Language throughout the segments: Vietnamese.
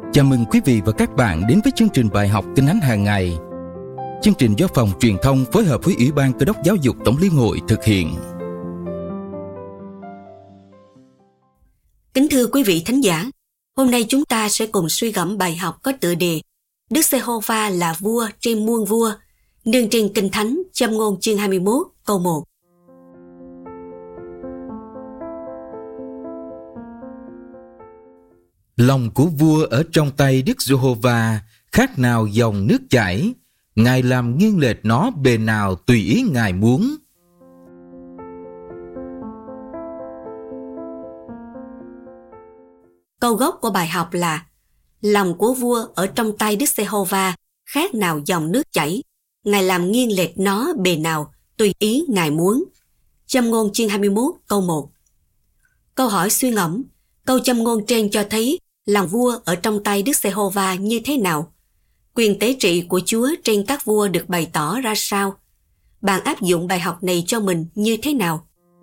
Chào mừng quý vị và các bạn đến với chương trình bài học Kinh Thánh hàng ngày. Chương trình do Phòng Truyền thông phối hợp với Ủy ban Cơ đốc Giáo dục Tổng Liên hội thực hiện. Kính thưa quý vị thính giả, hôm nay chúng ta sẽ cùng suy gẫm bài học có tựa đề Đức Giê-hô-va là vua trên muôn vua, nương trên Kinh Thánh Châm ngôn chương 21 câu 1. Lòng của vua ở trong tay Đức Giê-hô-va, khác nào dòng nước chảy, Ngài làm nghiêng lệch nó bề nào tùy ý Ngài muốn. Câu gốc của bài học là lòng của vua ở trong tay Đức Giê-hô-va, khác nào dòng nước chảy, Ngài làm nghiêng lệch nó bề nào tùy ý Ngài muốn. Châm ngôn chương 21 câu 1. Câu hỏi suy ngẫm, câu châm ngôn trên cho thấy lòng vua ở trong tay Đức Giê-hô-va như thế nào? Quyền tế trị của Chúa trên các vua được bày tỏ ra sao? Bạn áp dụng bài học này cho mình như thế nào?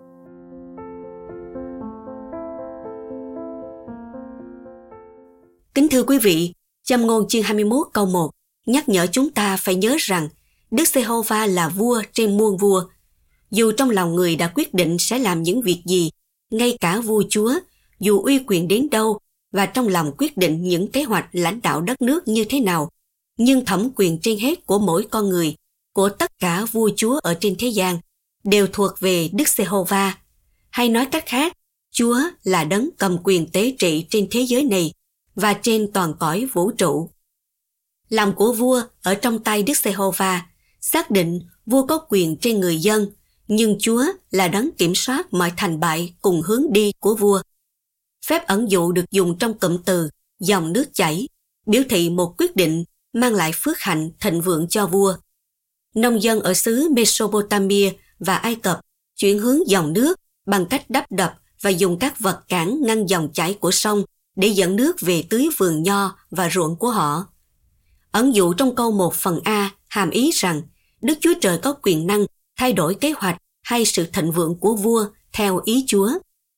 Kính thưa quý vị, Châm ngôn chương 21 câu 1 nhắc nhở chúng ta phải nhớ rằng Đức Giê-hô-va là vua trên muôn vua. Dù trong lòng người đã quyết định sẽ làm những việc gì, ngay cả vua chúa, dù uy quyền đến đâu, và trong lòng quyết định những kế hoạch lãnh đạo đất nước như thế nào, nhưng thẩm quyền trên hết của mỗi con người, của tất cả vua chúa ở trên thế gian, đều thuộc về Đức Giê-hô-va. Hay nói cách khác, Chúa là đấng cầm quyền tế trị trên thế giới này và trên toàn cõi vũ trụ. Lòng của vua ở trong tay Đức Giê-hô-va, xác định vua có quyền trên người dân, nhưng Chúa là đấng kiểm soát mọi thành bại cùng hướng đi của vua. Phép ẩn dụ được dùng trong cụm từ dòng nước chảy, biểu thị một quyết định mang lại phước hạnh thịnh vượng cho vua. Nông dân ở xứ Mesopotamia và Ai Cập chuyển hướng dòng nước bằng cách đắp đập và dùng các vật cản ngăn dòng chảy của sông để dẫn nước về tưới vườn nho và ruộng của họ. Ẩn dụ trong câu 1 phần A hàm ý rằng Đức Chúa Trời có quyền năng thay đổi kế hoạch hay sự thịnh vượng của vua theo ý Chúa.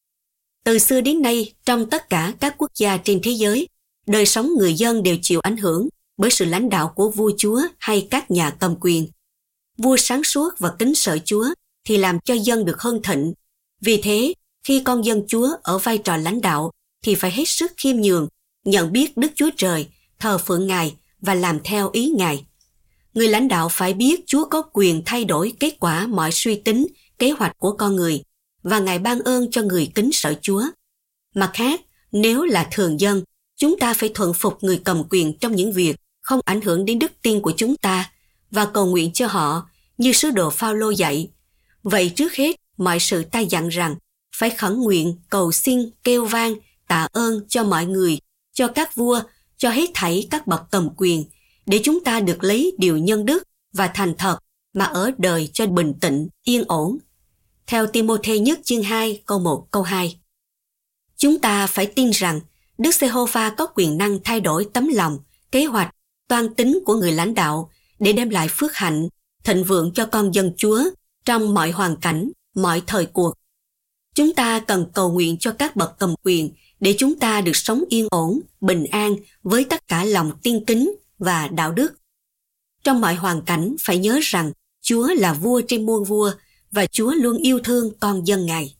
Từ xưa đến nay, trong tất cả các quốc gia trên thế giới, đời sống người dân đều chịu ảnh hưởng bởi sự lãnh đạo của vua chúa hay các nhà cầm quyền. Vua sáng suốt và kính sợ Chúa thì làm cho dân được hưng thịnh. Vì thế, khi con dân Chúa ở vai trò lãnh đạo thì phải hết sức khiêm nhường, nhận biết Đức Chúa Trời, thờ phượng Ngài và làm theo ý Ngài. Người lãnh đạo phải biết Chúa có quyền thay đổi kết quả mọi suy tính, kế hoạch của con người, và Ngài ban ơn cho người kính sợ Chúa. Mặt khác, nếu là thường dân, chúng ta phải thuận phục người cầm quyền trong những việc không ảnh hưởng đến đức tin của chúng ta và cầu nguyện cho họ như sứ đồ Phao-lô dạy. Vậy trước hết, mọi sự ta dặn rằng phải khẩn nguyện, cầu xin, kêu vang, tạ ơn cho mọi người, cho các vua, cho hết thảy các bậc cầm quyền, để chúng ta được lấy điều nhân đức và thành thật mà ở đời cho bình tĩnh, yên ổn. Theo Ti-mô-thê nhất chương 2 câu 1 câu 2. Chúng ta phải tin rằng Đức Giê-hô-va có quyền năng thay đổi tấm lòng, kế hoạch, toan tính của người lãnh đạo để đem lại phước hạnh, thịnh vượng cho con dân Chúa trong mọi hoàn cảnh, mọi thời cuộc. Chúng ta cần cầu nguyện cho các bậc cầm quyền để chúng ta được sống yên ổn, bình an với tất cả lòng tiên kính và đạo đức. Trong mọi hoàn cảnh phải nhớ rằng Chúa là vua trên muôn vua và Chúa luôn yêu thương con dân Ngài.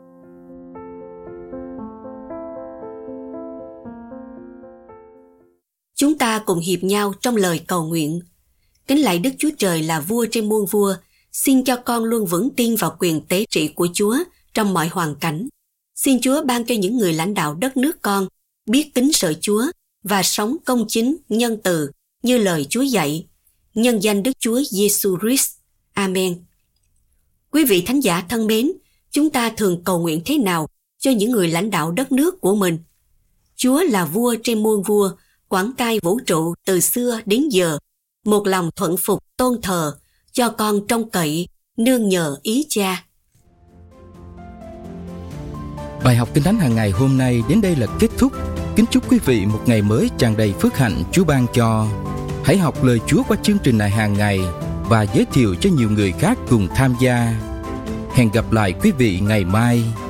Chúng ta cùng hiệp nhau trong lời cầu nguyện. Kính lạy Đức Chúa Trời là vua trên muôn vua, xin cho con luôn vững tin vào quyền tế trị của Chúa trong mọi hoàn cảnh. Xin Chúa ban cho những người lãnh đạo đất nước con biết kính sợ Chúa và sống công chính, nhân từ như lời Chúa dạy. Nhân danh Đức Chúa Giêsu Christ. Amen. Quý vị thánh giả thân mến, chúng ta thường cầu nguyện thế nào cho những người lãnh đạo đất nước của mình? Chúa là vua trên muôn vua, quản cai vũ trụ từ xưa đến giờ, một lòng thuận phục tôn thờ, cho con trông cậy, nương nhờ ý Cha. Bài học Kinh Thánh hàng ngày hôm nay đến đây là kết thúc. Kính chúc quý vị một ngày mới tràn đầy phước hạnh Chúa ban cho. Hãy học lời Chúa qua chương trình này hàng ngày và giới thiệu cho nhiều người khác cùng tham gia. Hẹn gặp lại quý vị ngày mai.